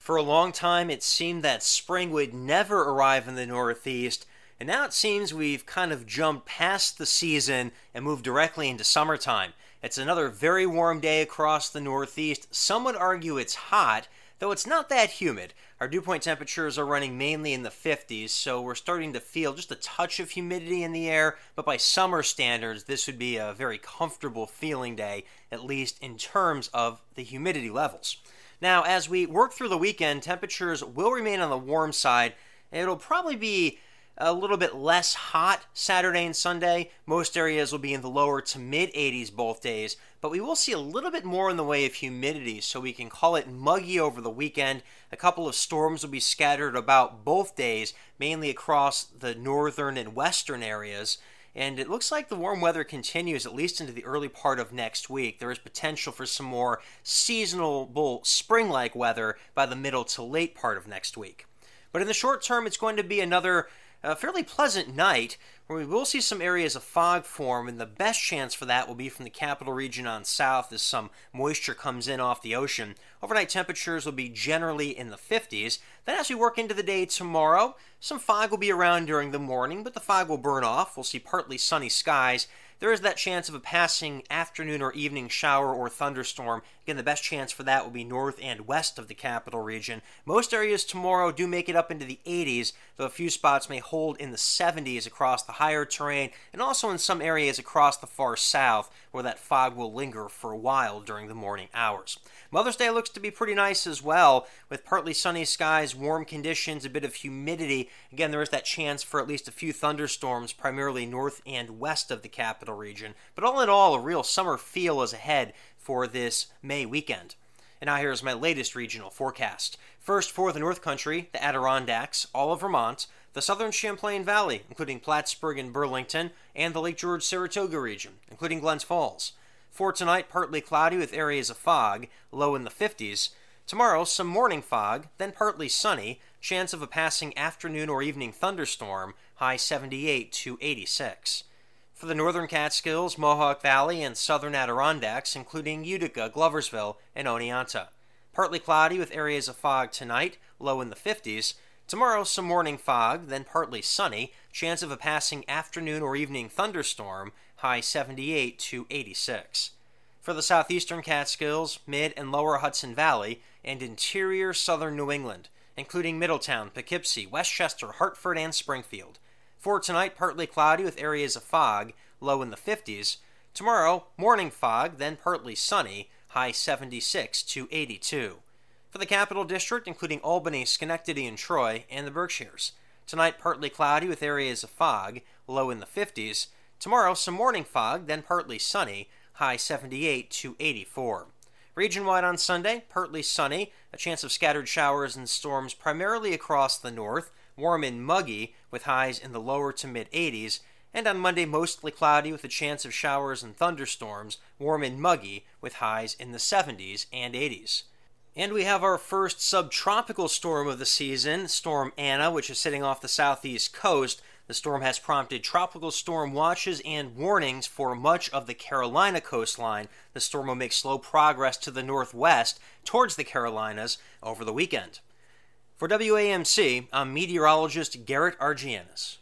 For a long time, it seemed that spring would never arrive in the Northeast, and now it seems we've kind of jumped past the season and moved directly into summertime. It's another very warm day across the Northeast. Some would argue it's hot, though it's not that humid. Our dew point temperatures are running mainly in the 50s, so we're starting to feel just a touch of humidity in the air, but by summer standards, this would be a very comfortable feeling day, at least in terms of the humidity levels. Now, as we work through the weekend, temperatures will remain on the warm side. It'll probably be a little bit less hot Saturday and Sunday. Most areas will be in the lower to mid 80s both days, but we will see a little bit more in the way of humidity, so we can call it muggy over the weekend. A couple of storms will be scattered about both days, mainly across the northern and western areas. And it looks like the warm weather continues at least into the early part of next week. There is potential for some more seasonable spring-like weather by the middle to late part of next week. But in the short term, it's going to be another fairly pleasant night where we will see some areas of fog form, and the best chance for that will be from the capital region on south as some moisture comes in off the ocean. Overnight temperatures will be generally in the 50s. Then as we work into the day tomorrow, some fog will be around during the morning, but the fog will burn off. We'll see partly sunny skies. There is that chance of a passing afternoon or evening shower or thunderstorm. Again, the best chance for that will be north and west of the capital region. Most areas tomorrow do make it up into the 80s, though a few spots may hold in the 70s across the higher terrain, and also in some areas across the far south, where that fog will linger for a while during the morning hours. Mother's Day looks to be pretty nice as well, with partly sunny skies, warm conditions, a bit of humidity. Again, there is that chance for at least a few thunderstorms, primarily north and west of the capital region. But all in all, a real summer feel is ahead for this May weekend. And now here's my latest regional forecast. First, for the North Country, the Adirondacks, all of Vermont, the southern Champlain Valley, including Plattsburgh and Burlington, and the Lake George-Saratoga region, including Glens Falls. For tonight, partly cloudy with areas of fog, low in the 50s. Tomorrow, some morning fog, then partly sunny, chance of a passing afternoon or evening thunderstorm, high 78 to 86. For the northern Catskills, Mohawk Valley, and southern Adirondacks, including Utica, Gloversville, and Oneonta. Partly cloudy with areas of fog tonight, low in the 50s. Tomorrow, some morning fog, then partly sunny, chance of a passing afternoon or evening thunderstorm, high 78 to 86. For the southeastern Catskills, mid and lower Hudson Valley, and interior southern New England, including Middletown, Poughkeepsie, Westchester, Hartford, and Springfield. For tonight, partly cloudy with areas of fog, low in the 50s. Tomorrow, morning fog, then partly sunny, high 76 to 82. For the Capital District, including Albany, Schenectady, and Troy, and the Berkshires. Tonight, partly cloudy with areas of fog, low in the 50s. Tomorrow, some morning fog, then partly sunny, high 78 to 84. Region-wide on Sunday, partly sunny, a chance of scattered showers and storms primarily across the north, warm and muggy with highs in the lower to mid-80s, and on Monday mostly cloudy with a chance of showers and thunderstorms, warm and muggy with highs in the 70s and 80s. And we have our first subtropical storm of the season, Storm Anna, which is sitting off the southeast coast. The storm has prompted tropical storm watches and warnings for much of the Carolina coastline. The storm will make slow progress to the northwest towards the Carolinas over the weekend. For WAMC, I'm meteorologist Garrett Argianis.